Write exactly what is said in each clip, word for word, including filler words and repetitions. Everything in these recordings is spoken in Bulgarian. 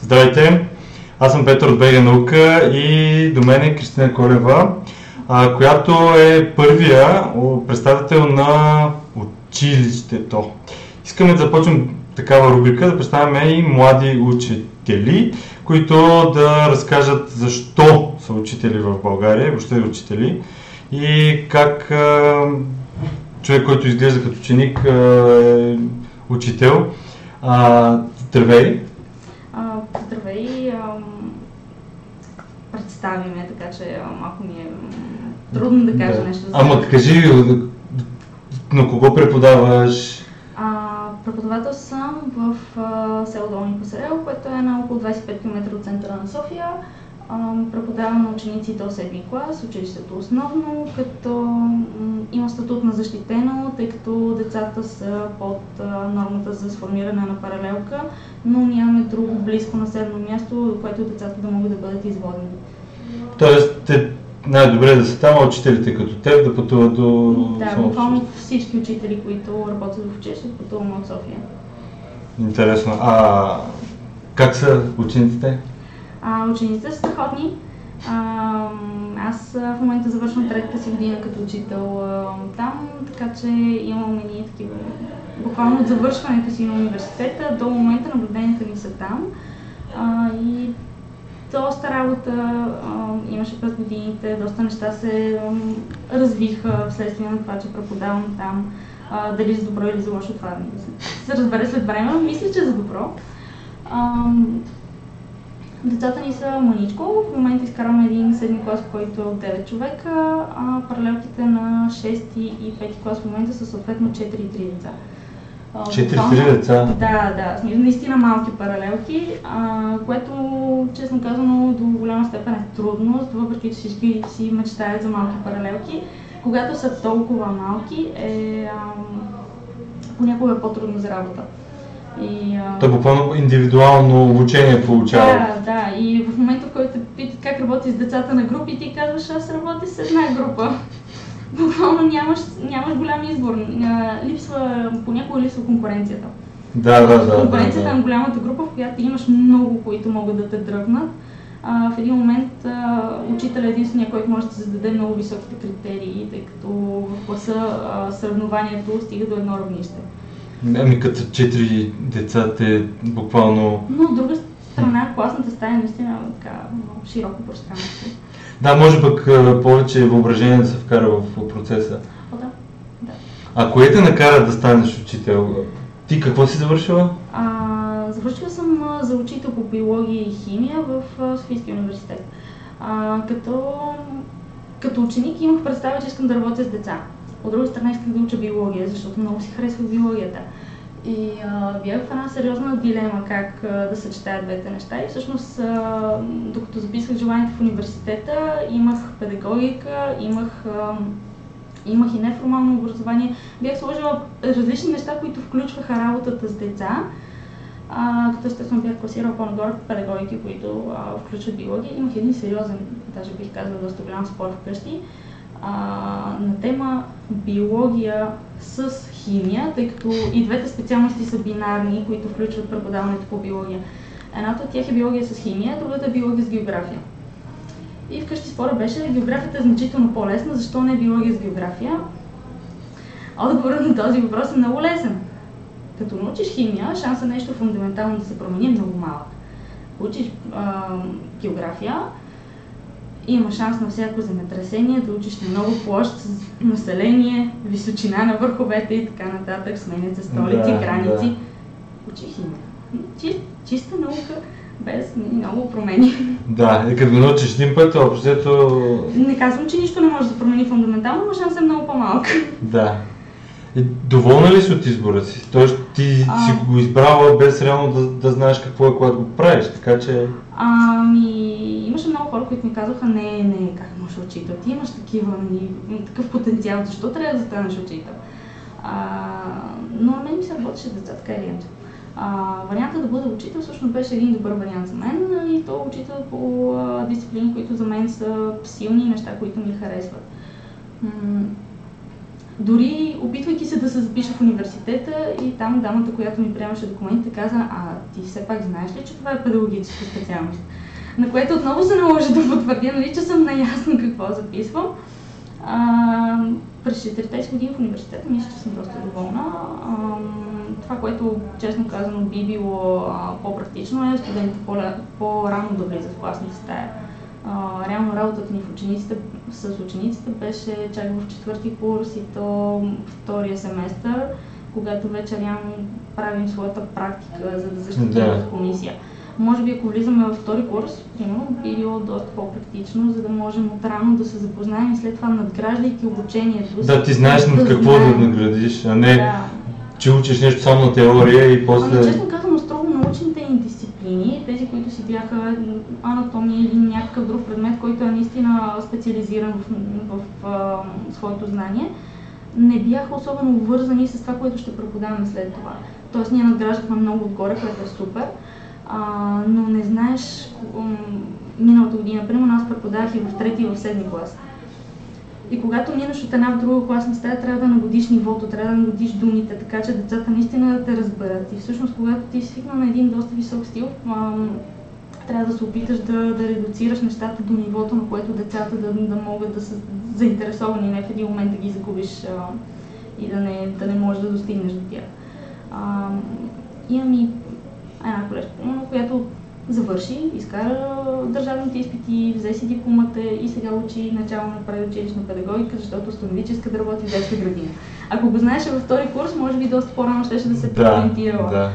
Здравейте, аз съм Петър от БГ Наука и до мен е Кристина Колева, а, която е първия представител на училището. Искаме да започнем такава рубрика, да представяме и млади учители, които да разкажат защо са учители в България, въобще учители, и как а, човек, който изглежда като ученик, е учител. А, здравей! А, здравей! А, представи ме, така че малко ми е трудно да кажа да. нещо. За... Ама кажи, на кого преподаваш? А, преподавател съм в а, село Долни Пасарел, което е на около двадесет и пет километра от центъра на София. А, преподавам на ученици до седми клас, училището основно, като м, има статут на защитено, тъй като децата са под а, нормата за сформиране на паралелка, но нямаме друго близко населено място, до което децата да могат да бъдат изводени. Тоест, те най-добре е да са там, учителите като теб да пътуват до... Да, буквално всички учители, които работят в училище, пътуваме от София. Интересно. А как са учениците? А, учениците са страхотни. А, аз в момента завършвам третата си година като учител а, там, така че имам едни такива... Буквално от завършването си на университета до момента наблюденията ни са там. А, и доста работа а, имаше през годините, доста неща се а, развиха вследствие на това, че преподавам там. А, дали за добро или за лошо, това се разбере след време, мисля, че за добро. А, Децата ни са маничко, в момента изкарваме един седми клас, който е от девет човека, а паралелките на шести и пети клас в момента са съответно четири и три деца. четири-три деца? Да, да, наистина малки паралелки, а, което, честно казано, до голяма степен е трудност, въпреки че всички си мечтаят за малки паралелки. Когато са толкова малки, е, а, понякога е по-трудно за работа. И, а... То буквално индивидуално обучение получава. Да, да. И в момента, в който те питат как работи с децата на групи, ти казваш, аз работя с една група. Буквално нямаш, нямаш голям избор. Липсва, понякога липсва конкуренцията. Да, да, да. Конкуренцията да, да. е голямата група, в която имаш много, които могат да те дръпнат. А, в един момент а, учител е единствения, който може да се зададе много високите критерии, тъй като в класа а, съревнованието стига до едно равнище. Ами като четири деца те буквално... Но от друга страна, класната стая е наистина така много широко пространство. Да, може пък повече въображение да се вкара в процеса. О, да. Да. А кое те накара да станеш учител? Ти какво си завършила? А, завършила съм а, за учител по биология и химия в а, Софийския университет. А, като, като ученик имах представа, че искам да работя с деца. От друга страна исках да уча биология, защото много си харесва биологията. И а, бях в една сериозна дилема как а, да съчетая двете неща. И всъщност, а, докато записвах желанието в университета, имах педагогика, имах, а, имах и неформално образование. Бях сложила различни неща, които включваха работата с деца. А, като естествено бях класирала по-нагоре педагогики, които а, включват биология. Имах един сериозен, даже бих казала, доста голям спор вкъщи. А, на тема биология с химия, тъй като и двете специалности са бинарни, които включват преподаването по биология. Едната от тях е биология с химия, другата е биология с география. И вкъщи спора беше, географията е значително по-лесна, защо не е биология с география? Отговорът на този въпрос е много лесен. Като научиш химия, шансът нещо фундаментално да се промени е много малък. Учиш а, география, има шанс на всяко земетресение да учиш на много площ с население, височина на върховете и така нататък, сменят се столици, да, граници. Да. Учи химия. Чи, чиста наука, без много промени. Да, и като го научиш един път, общо. Не казвам, че нищо не може да промени фундаментално, но шансът е много по-малък. Да. И доволна ли си от избора си? Тоест ти а... си го избрала без реално да, да знаеш какво е, когато го правиш, така че... Ами, имаше много хора, които ми казваха, не, не, как можеш учител, ти имаш такива, такъв потенциал, защо трябва да станеш учител? А, но на мен ми се работеше деца, така или иначе. Вариантът да бъда учител всъщност беше един добър вариант за мен и то учител по а, дисциплини, които за мен са силни неща, които ми харесват. М- Дори опитвайки се да се запиша в университета и там дамата, която ми приемаше документите, каза: а ти все пак знаеш ли, че това е педагогическа специалност? На което отново се наложи да потвърдя, нали, че съм наясно какво записвам. А, през четиридесет години в университета мисля, че съм доста доволна. А, това, което честно казано би било а, по-практично, е студентите по-рано да влизат в класната стая. Uh, реално работата ни в учениците, с учениците беше чак в четвърти курс и то втория семестър, когато вече реално правим своята практика, за да защитим да. в комисия. Може би ако влизаме във втори курс, примерно, би било доста по-практично, за да можем отрано да се запознаем и след това, надграждайки обучението. Да, ти знаеш над какво да наградиш, а не да. че учиш нещо само на теория и после... Ами честно казвам, строго научните ни дисциплини, тези, които си бяха анатомия или някакъв друг предмет, който е наистина специализиран в, в, в, в своето знание, не бяха особено вързани с това, което ще преподаваме след това. Тоест ние надграждахме много отгоре, което е супер, а, но не знаеш, миналата година, примерно аз преподавах и в трети и в седми клас. И когато минаш от една в друга класна стая, трябва да нагодиш нивото, трябва да нагодиш думите, така че децата наистина да те разберат. И всъщност, когато ти си свикнал на един доста висок стил, ам, трябва да се опиташ да, да редуцираш нещата до нивото, на което децата да, да могат да са заинтересовани, не в един момент да ги загубиш а, и да не, да не можеш да достигнеш до тях. А, имам и една колежка, която завърши, изкара държавните изпити, взе си дипломата и сега учи начало на предучилищна педагогика, защото установи, че иска да работи в детска градина. Ако го знаеше във втори курс, може би доста по-рано щеше да се преориентирала. Да,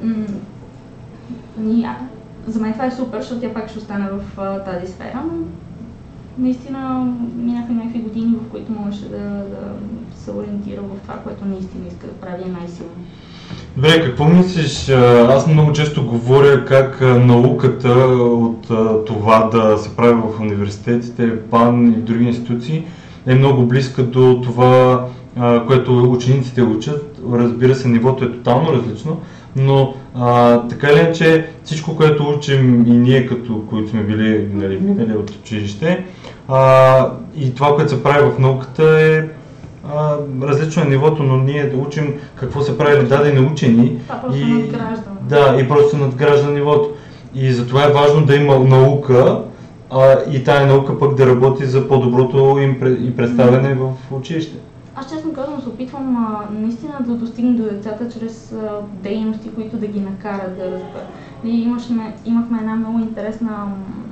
да. За мен това е супер, защото тя пак ще остане в а, тази сфера, но наистина минаха някакви години, в които можеше да, да се ориентира в това, което наистина иска да прави най-силно. Добре, какво мислиш? Аз много често говоря как науката от това да се прави в университетите, БАН и в други институции е много близка до това, което учениците учат. Разбира се, нивото е тотално различно, но а, така или иначе всичко, което учим и ние, като които сме били, нали, минали от училище, а, и това, което се прави в науката е а, различно е нивото, но ние да учим какво се прави в дадени учени. Това просто и, надгражда. Да, и просто надгражда нивото. И затова е важно да има наука, а, и тая наука пък да работи за по-доброто им и представяне в училище. Аз честно казвам се опитвам а, наистина да достигна до децата чрез а, дейности, които да ги накарат да разберат. Ние имахме, имахме една много интересна,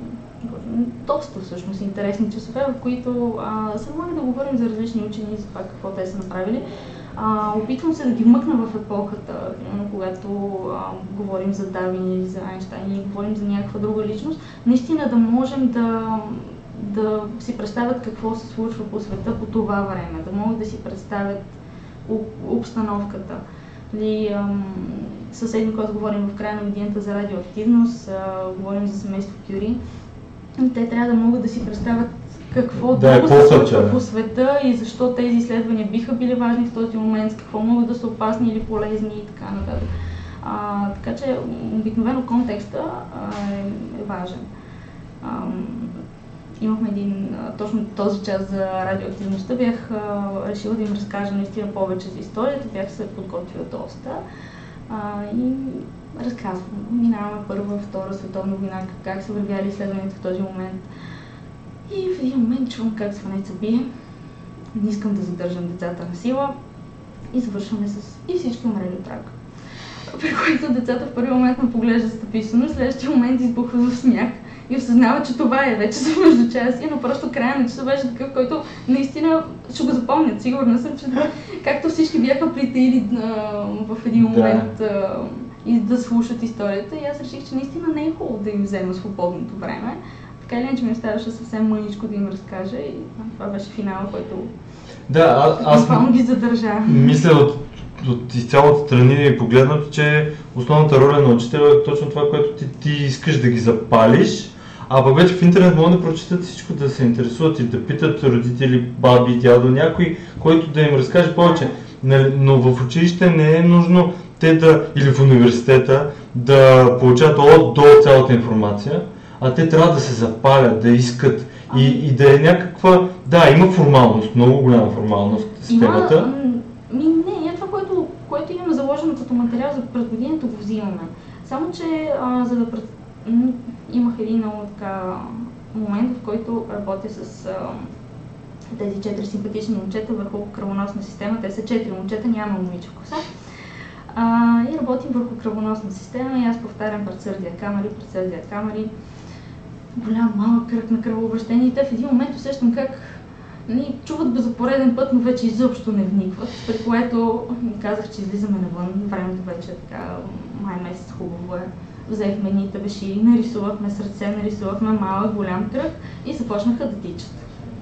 доста всъщност интересни часове, в които а, се може да говорим за различни учени, за това какво те са направили. А, опитвам се да ги вмъкна в епохата, когато а, говорим за Дарвин или за Айнщайн или говорим за някаква друга личност, наистина да можем да да си представят какво се случва по света по това време, да могат да си представят обстановката. Съседни, когато говорим в края на годината за радиоактивност, а, говорим за семейство Кюри, те трябва да могат да си представят какво да, друго се случва да. по света и защо тези изследвания биха били важни в този момент, какво могат да са опасни или полезни и така нататък. А, така че обикновено контекста а, е, е важен. А, Имахме един, точно този час за радиоактивността, бях а, решила да им разкажа наистина повече за историята, бях се подготвила доста а, и разказвам. Минаваме Първа, Втора световна война, как са вървяли изследванията в този момент. И в един момент чувам как звънеца бие, не искам да задържам децата на сила и завършваме с и всички умрели от рак. При което децата в първи момент ме поглеждат стъписано, в следващия момент избухват в смях и осъзнава, че това е вече за междучасие, но просто края на часа беше такъв, който наистина ще го запомнят. Сигурна съм, че както всички бяха притаили в един момент да. и да слушат историята, и аз реших, че наистина не е хубаво да им взема свободното време. Така или иначе ми оставаше съвсем мъничко да им разкажа и това беше финала, който да, аз буквално ги задържа. Мисля от, от изцяло страни погледнато, че основната роля на учителя е точно това, което ти, ти искаш да ги запалиш, а пък вече в интернет могат да прочитат всичко, да се интересуват и да питат родители, баби, дядо, някой, който да им разкаже повече. Но в училище не е нужно те да, или в университета, да получават от до цялата информация, а те трябва да се запалят, да искат И, и да е някаква... Да, има формалност, много голяма формалност в системата. Има, ми, не, е това, което, което имаме заложено като материал за през годината, го взимаме. Само, че а, за да пред... имах един много така момент, в който работя с а, тези четири симпатични момчета върху кръвоносна система. Те са четири момчета, няма момиче в коса. А, и работим върху кръвоносна система и аз повтарям предсърдия камери, предсърдия камери. Голям малък кръг на кръвообращение и те в един момент усещам как нали, чуват го за пореден път, но вече изобщо не вникват, при което ми казах, че излизаме навън, времето вече е така, май месец хубаво е. Взехме едни табеши, нарисувахме сърце, нарисувахме малък, голям кръг и започнаха да тичат.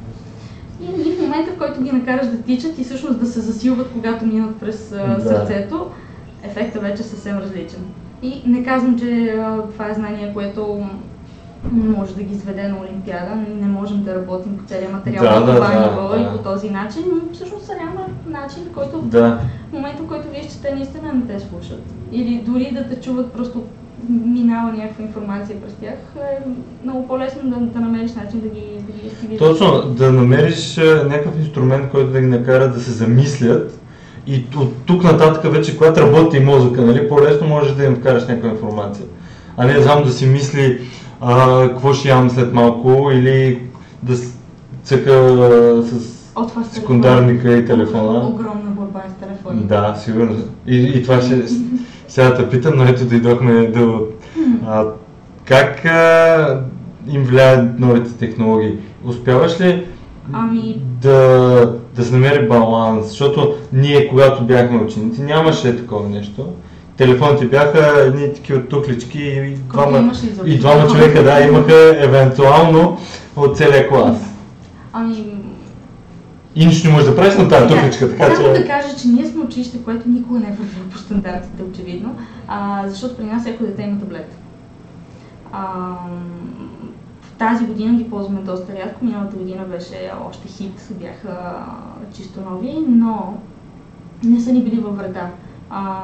И в момента, в който ги накараш да тичат и всъщност да се засилват, когато минат през да. сърцето, ефектът вече е съвсем различен. И не казвам, че а, това е знание, което може да ги изведе на Олимпиада, не можем да работим по целия материал да, на да, това да, ниво да. и по този начин, но всъщност няма начин, който да. в момента, в който виж, че те наистина не те слушат. Или дори да те чуват, просто минава някаква информация през тях, е много по-лесно да, да намериш начин да ги, да ги активираш. Точно, да намериш някакъв инструмент, който да ги накара да се замислят и от тук нататък вече, когато работи и мозъка, нали, по-лесно можеш да им вкараш някаква информация. А не само да си мисли а, какво ще ям след малко или да цъка с секундарника и телефона. Огромна борба с телефона. Да, сигурно. И, и това ще... Сега те питам, но ето дойдохме до... А, как а, им влияят новите технологии? Успяваш ли ами... да, да се намери баланс? Защото ние, когато бяхме ученици, нямаше такова нещо. Телефоните бяха едни такива тухлички и двама, и двама човека да, имаха евентуално от целия клас. Ами... И нищо не можеш да правиш на тази тухличка, така че... Само да кажа, че ние сме училище, което никога не е вървило по стандартите, очевидно, а, защото при нас всяко дете има таблет. А, в тази година ги ползваме доста рядко, миналата година беше още хит, бяха чисто нови, но не са ни били във вреда. А,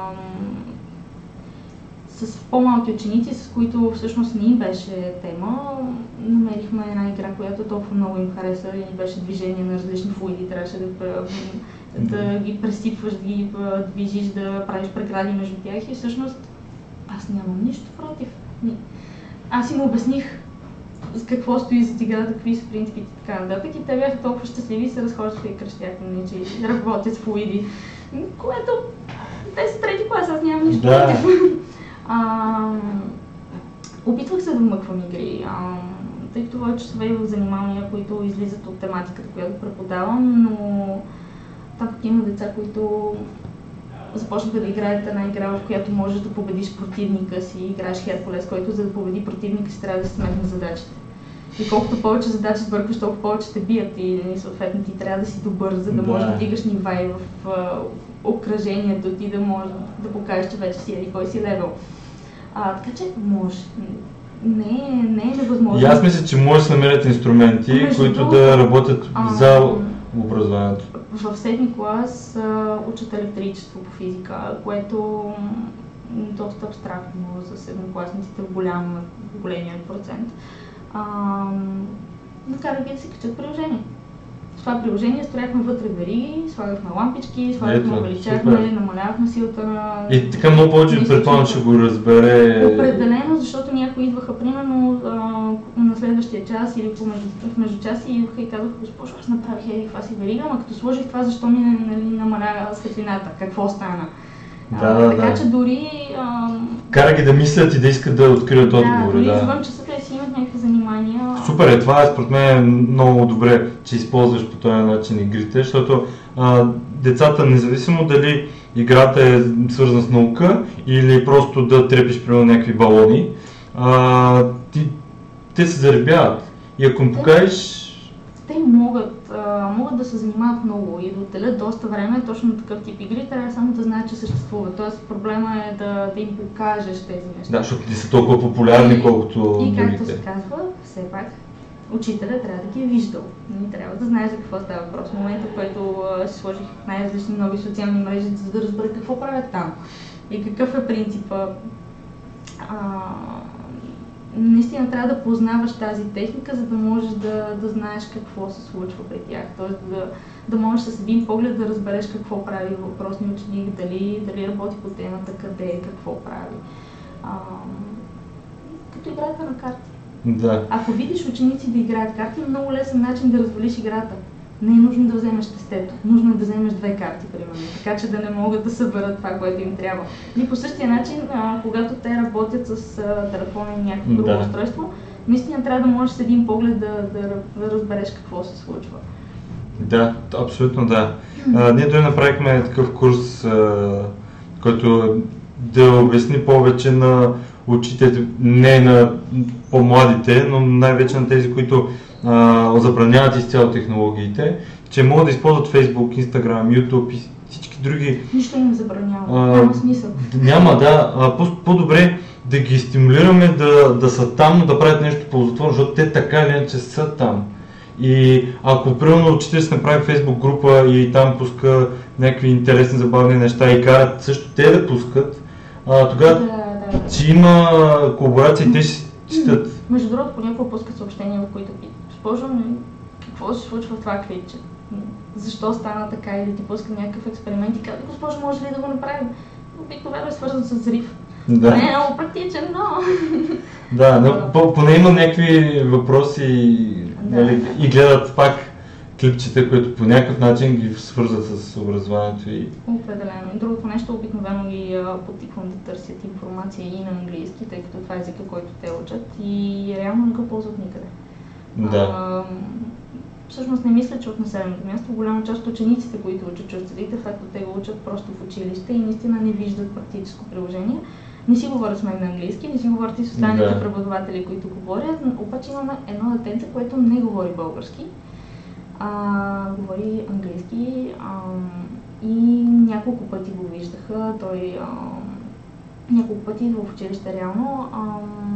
с по-малки ученици, с които всъщност не им беше тема, намерихме една игра, която толкова много им хареса и ни беше движение на различни флуиди, трябваше да, да ги пресипваш, да ги движиш, да правиш прегради между тях и всъщност аз нямам нищо против. Аз им обясних с какво стои зад играта, какви са принципите и така нататък и те бяха толкова щастливи и се разхождаха и кръщяха, че работят с флуиди, което те са трети клас, аз нямам нищо да. против. А, опитвах се да вмъквам игри, а, тъй като водя часове в занимания, които излизат от тематиката, която преподавам, но там пък има деца, които започнаха да играят една игра, в която можеш да победиш противника си, играеш Херкулес, който за да победи противника си трябва да се сметне задачите. И колкото повече задачи сбъркаш, толкова повече те бият и съответно ти трябва да си добър, за да, да. можеш да дигаш нива и в, в окръжението ти да можеш да покажеш, че вече си еди кой си левел. А, така че може. Не, не е невъзможно. И аз мисля, че може да се намерят инструменти, Между които другото, да работят а, за образованието. В седми клас а, учат електричество по физика, което е доста абстрактно за седмокласниците в голям, големия процент. А, накара ги да си качат приложение. В това приложение строяхме вътре вериги, слагахме лампички, слагахме, увеличахме, намалявахме силата на... И така много повече предполагам, ще го разбере... Определено, защото някои идваха примерно а, на следващия час или в междучаси и идваха и казаха: госпожо, аз направих еди каква си верига, ама като сложих това, защо ми нали, намаля светлината, какво стана? Да, а, да, така да. че дори... А... Кара ги да мислят и да искат да открият да, отговори. Дори Да, извън часа те си имат някакви занимания. Супер е, това е според мен много добре, че използваш по този начин игрите, защото а, децата, независимо дали играта е свързана с наука или просто да трепиш примерно някакви балони, а, ти, те се заребяват. И ако им покажеш... Те могат, а, могат да се занимават много и да отделят доста време точно на такъв тип игри, трябва само да знаят, че съществуват. Тоест проблема е да, да им покажеш тези неща. Да, защото не са толкова популярни, колкото и, другите. И както се казва, все пак, учителя трябва да ги е виждал. Не трябва да знаеш за какво става въпрос. В момента, в който си сложих най-различни нови социални мрежи, за да разбера какво правят там и какъв е принципа. А, наистина трябва да познаваш тази техника, за да можеш да, да знаеш какво се случва при тях. Тоест да, да можеш с един поглед да разбереш какво прави въпросния ученик, дали, дали работи по темата, къде, какво прави. А, като играта на карти. Да. Ако видиш ученици да играят карти, е много лесен начин да развалиш играта. Не е нужно да вземеш тестето, нужно е да вземеш две карти, примерно, така че да не могат да съберат това, което им трябва. И по същия начин, а, когато те работят с а, телефона и някакво друго да. устройство, наистина трябва да можеш с един поглед да, да, да разбереш какво се случва. Да, абсолютно да. А, ние дори направихме такъв курс, а, който да обясни повече на учителите, не на по-младите, но най-вече на тези, които а, забраняват изцяло технологиите, че могат да използват Facebook, Instagram, YouTube и всички други. Нищо не забранява, няма смисъл. Няма, да. А, по- по-добре да ги стимулираме да, да са там, но да правят нещо ползотворно, защото те така или иначе са там. И ако примерно учител си направи Facebook група и там пуска някакви интересни, забавни неща и карат също те да пускат, а, тогава Да, да, да. ще има колаборации и те ще четат. Между другото, понякога пускат съобщения, в които питат: госпожо, какво се случва в това клипче? Защо стана така? Или ти пуска някакъв експеримент и казва: госпожо, може ли да го направим? Обикновено е свързан с взрив. Да. Не е много практичен, но... Да, но по- поне има някакви въпроси, Да. нали, и гледат пак клипчета, които по някакъв начин ги свързват с образованието и... Определено. И другото нещо, обикновено ги а, потиквам да търсят информация и на английски, тъй като това е езика, който те учат и реално не го ползват никъде. Да. А, всъщност не мисля, че от населеното място голяма част от учениците, които учат чуждиците, факто те го учат просто в училище и наистина не виждат практическо приложение. Не си говорят с мен на английски, не си говорят и с останалите Да. преподаватели, които говорят, но обаче имаме едно детенце, което не говори български, а, говори английски а, и няколко пъти го виждаха. Той а, няколко пъти идва в училище реално. А,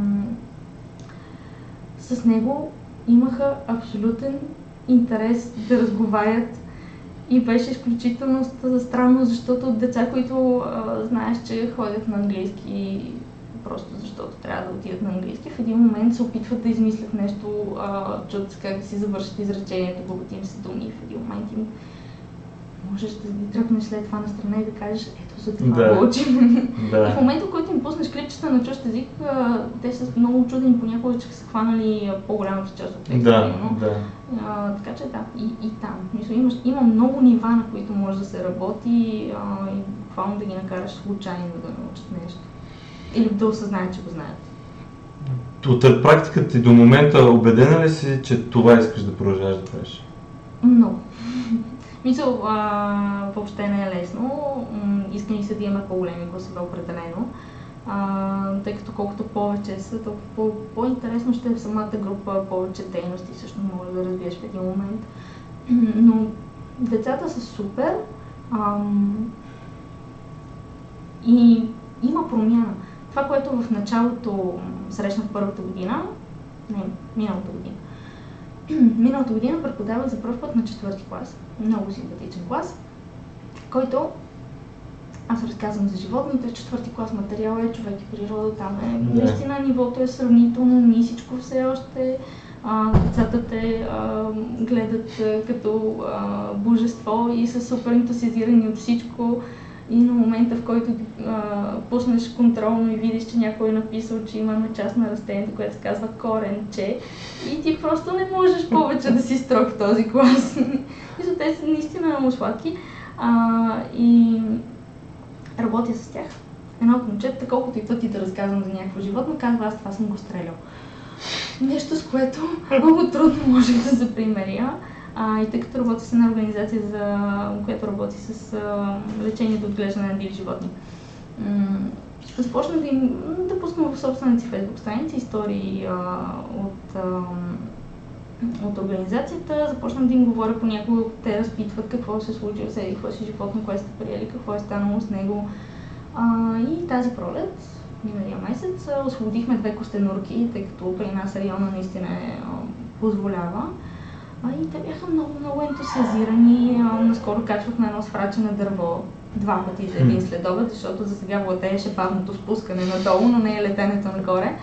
с него имаха абсолютен интерес да разговарят и беше изключително странно, защото от деца, които а, знаеш, че ходят на английски просто защото трябва да отидат на английски, в един момент се опитват да измислят нещо, а, чудят как да си завършат изречението, богати им се думи и в един момент им можеш да ги тръпнеш след това на страна и да кажеш: ето за това Да. го учим. Да. И в момента, в който им пуснеш клипчета на чужд език, а, те са много чудени понякога, че са хванали по-голямата част от текста. Да, примерно. да. А, така че да, и, и там. Мисля, имаш, има много нива, на които може да се работи а, и буквално да ги накараш случайно да научат нещо. Или да осъзнаят, че го знаят. От практиката ти до момента убедена ли си, че това искаш да продължаваш да правиш? Много. Мисъл, а, въобще не е лесно. М, Искам и се да имаме по-големи класове определено. А, тъй като колкото повече са, толкова по- по-интересно ще е в самата група, повече дейности също може да развиеш в един момент. Но децата са супер ам, и има промяна. Това, което в началото срещнах първата година, не, миналата година, миналата година преподавах за първ път на четвърти клас. Много симпатичен клас, който аз разказвам за животните. Четвърти клас материал е човек и природа. Там е Да. наистина нивото е сравнително нисичко все още. А, децата те а, гледат а, като а, божество и са супер ентусиазирани от всичко. И на момента, в който а, пуснеш контролно и видиш, че някой е написал, че имаме част на растението, което се казва коренче, и ти просто не можеш повече да си строг в този клас. Мисля, те са наистина много сладки. А, и работя с тях. Едно от момчетата, колкото и пъти да разказвам за някакво животно, казва: аз това съм го стрелял. Нещо, с което много трудно можех да се примеря. А, и тъй като работя с една организация, за, която работи с а, лечение и отглеждане на диви животни, м- започнах да им да пускам в собствената си фейсбук страница истории а, от, а, от организацията. Започнах да им говоря понякога, те разпитват какво се случи, седи, какво си животно, кое сте приели, какво е станало с него. А, и тази пролет, миналия месец, а, освободихме две костенурки, тъй като при нас района наистина е, а, позволява. А, и те бяха много, много ентусиазирани. А, наскоро качвах на едно свраче на дърво два пъти за един следобед, защото за сега владееше бавното спускане надолу, но не е летенето нагоре.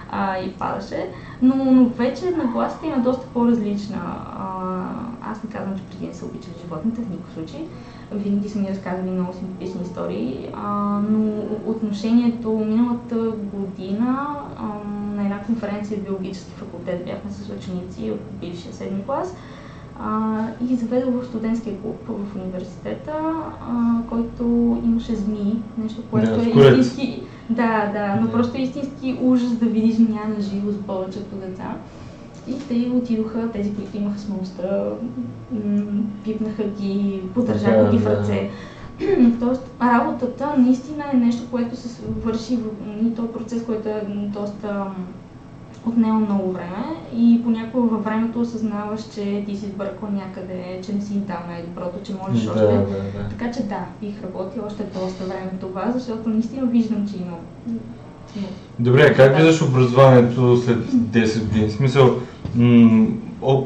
а, и падаше. Но, но вече нагласата има доста по-различна. А, аз не казвам, че преди не са обичали животните, в никакъв случай. Винаги са ми разказали много симпатични истории, а, но отношението миналата година а, на една конференция в биологически факултет бяхме с ученици от бившия седми клас а, и ги заведох в студентския клуб в университета, а, който имаше змии, нещо, което да, е истински... Да, да, но просто е истински ужас да видиш змия на живо с повечето деца. И те отидоха, тези, които имаха смелостта, пипнаха ги, поддържаха да, ги в да. ръце. Тоест, работата наистина е нещо, което се върши и този процес, който е доста отнема много време и понякога във времето осъзнаваш, че ти си сбъркал някъде, че не си там най-доброто, че можеш да, още. Да, да. Така че да, бих работил още доста време това, защото наистина виждам, че има. Добре, как виждаш образованието след десет години? В смисъл, м- о,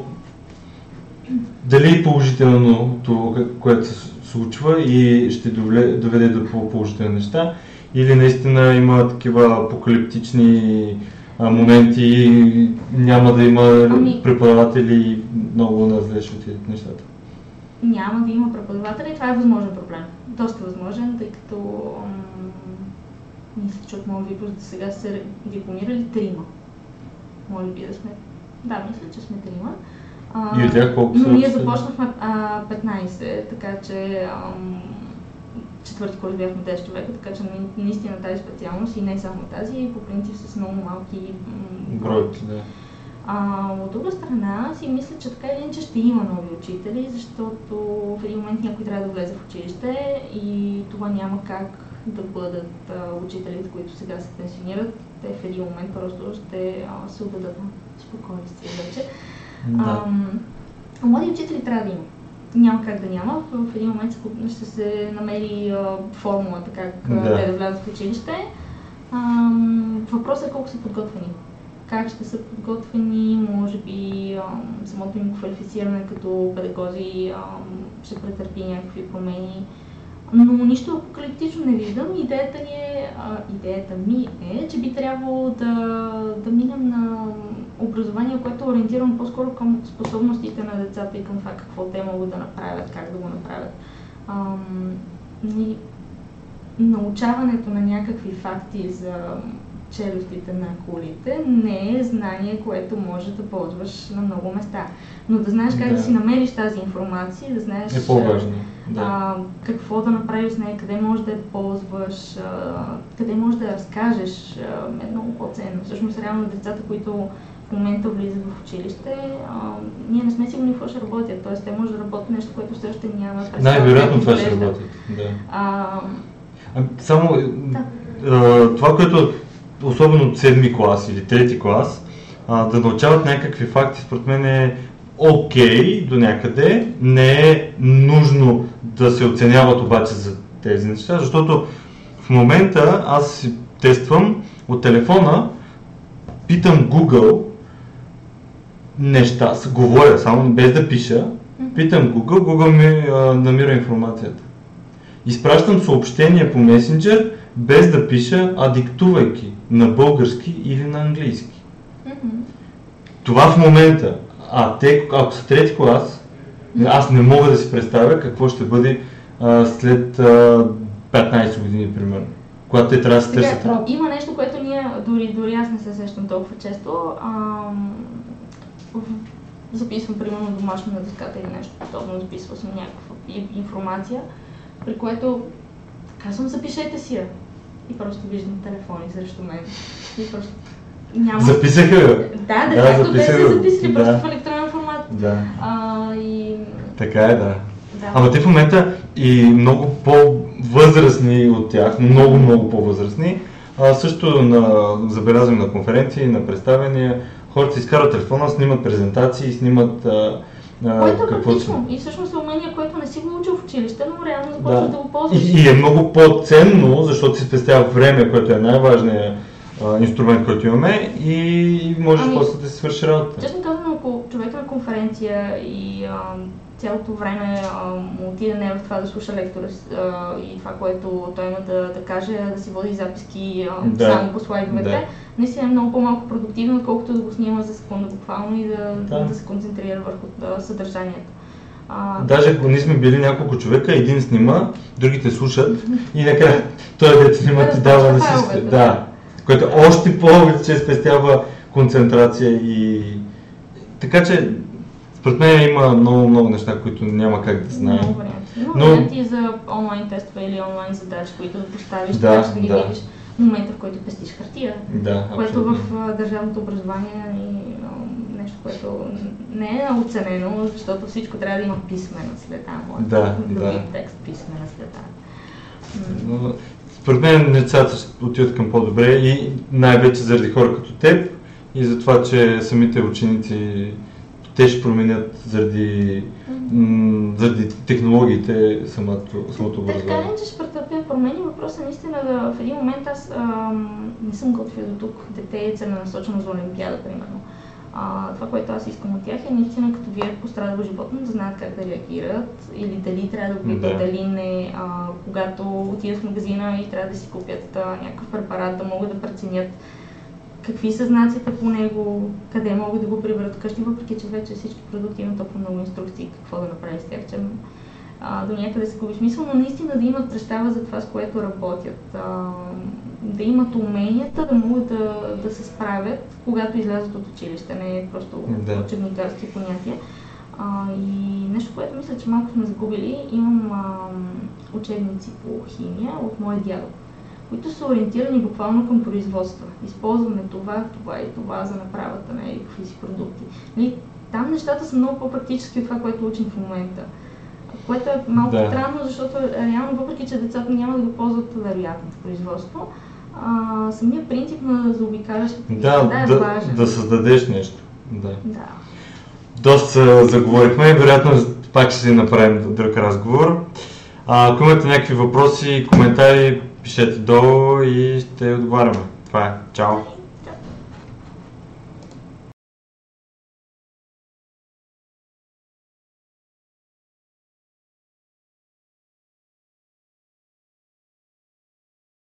дали положително това, което се случва и ще доведе до по-положителни неща, или наистина има такива апокалиптични а, моменти и няма да има ами, преподаватели и много назле ще отидат нещата? Няма да има преподаватели, това е възможен проблем. Доста възможен, тъй като м- мисля, че от моят випуск до сега са дипломирали трима. Може би да сме... Да, мисля, че сме трима. И от тях колко са? Но ние започнахме а, петнайсет, така че ам, четвърти курс бяхме десет човека, така че наистина тази специалност и не само тази, по принцип с много малки бройки. Да. А, от друга страна си мисля, че така или иначе ще има нови учители, защото в един момент някой трябва да влезе в училище и това няма как да бъдат а, учителите, които сега се пенсионират. Те в един момент просто ще а, се отдадат на спокойствие вече. Да. А, млади учители трябва да има. Няма как да няма. В един момент ще се намери а, формулата как да. те да влязат в училище. А, въпросът е колко са подготвени. Как ще са подготвени, може би а, самото им квалифициране като педагози а, ще претърпи някакви промени. Но нищо апокалиптично не виждам. Идеята ни е, а, идеята ми е, че би трябвало да, да минем на образование, което е ориентирано по-скоро към способностите на децата и към това какво те могат да направят, как да го направят. Ам, и научаването на някакви факти за челюстите на колите не е знание, което може да ползваш на много места. Но да знаеш как да, да си намериш тази информация, да знаеш е по-важно. Да. А, какво да направиш с нея, къде можеш да я ползваш, а, къде можеш да я разкажеш, а, е много по-ценно. Всъщност, реално децата, които в момента влизат в училище, а, ние не сме сигурни какво ще работят, т.е. те може да работят нещо, което все още няма представа. Най-вероятно това ще работят. Да. А, а, само да. а, това, което особено от седми клас или трети клас, а, да научават някакви факти, според мен е окей okay, до някъде, не е нужно да се оценяват обаче за тези неща, защото в момента аз си тествам от телефона, питам Google неща, говоря само без да пиша, питам Google, Google ми а, намира информацията. Изпращам съобщение по месенджер, без да пиша, а диктувайки на български или на английски. Mm-hmm. Това в момента. А те, ако са трети клас, mm-hmm. аз не мога да си представя какво ще бъде а, след а, петнайсет години, примерно. Когато те трябва да се търсят. Има нещо, което ние, дори, дори аз не се сещам толкова често. Ам, записвам, примерно, домашно на дъската или нещо подобно, записвам съм някаква информация, при което казвам, запишете си я. И просто виждам телефони срещу мен. И просто няма... Записаха я? Да, да, както те са записали, да. просто в електронен формат. Да. А, и... Така е, да. да. Ама те в момента и много по-възрастни от тях, много, много по-възрастни, а, също на, забелязвам на конференции, на представяния, хората си изкарват телефона, снимат презентации, снимат а, а, което е какво практично и всъщност е умение, което не си го учил в училище, но реално започваш да, да го ползваш. И, и е много по-ценно, защото си спестява време, което е най-важният а, инструмент, който имаме и можеш ами, после да си свърши работа. Честно казвам, ако човек на конференция и а, цялото време а, му отиде не в това да слуша лектора а, и това, което той има да, да каже, да си води записки а, Да. само по слайдовете. Да. Наистина е много по-малко продуктивно, отколкото да го снима за секунда буквално и да, Да. да се концентрира върху да, съдържанието. А, Даже ако ние сме били няколко човека, един снима, другите слушат и накрая той дето снима ти дава на всички. Да, което още повече спестява концентрация и... Така че, според мен има много, много неща, които няма как да знаем. Много варианти. Има Но- варианти за онлайн тестове или онлайн задачи, които да поставиш, Да, така че да ги да. видиш в момента, в който пестиш хартия. Да, Което абсолютно. в а, държавното образование е а, нещо, което не е оценено, защото всичко трябва да има писмена следа. Може Да, да да. видим текст, писмена следа. М, Но, според мен децата ще отиват към по-добре и най-вече заради хора като теб и за това, че самите ученици те ще променят заради, м- заради технологиите самото, самото Те така образование. не, че ще претърпят промени, въпросът е наистина да в един момент аз ам, не съм готвила до тук дете е целенасочено за Олимпиада, примерно. А, това, което аз искам от тях е наистина като вие пострадало животно да знаят как да реагират или дали трябва да го пипат, Да. дали не, а, когато отидат в магазина и трябва да си купят а, някакъв препарат, да могат да преценят какви са знаците по него, къде могат да го приберат вкъщи, въпреки че вече всички продукти имат толкова много инструкции какво да направи с тях, че а, до някъде се губи смисъл, но наистина да имат представа за това, с което работят, а, да имат уменията, да могат да, да се справят, когато излязат от училище, не е просто Да. учебникарски понятия. А, и нещо, което мисля, че малко сме загубили, имам а, учебници по химия от моя дядо, които са ориентирани буквално към производства. Използваме това, това и това за направата на какви си продукти. Нали, там нещата са много по-практически от това, което учим в момента. Което е малко Да. странно, защото реално, въпреки че децата няма да го ползват вероятно в производство, а, самия принцип на заобикалящата Да, е да, важен. да създадеш нещо. Да. Да. Доста заговорихме, вероятно пак ще си направим друг разговор. А, ако имате някакви въпроси, коментари, пишете долу и ще отговаряме. Това е. Чао!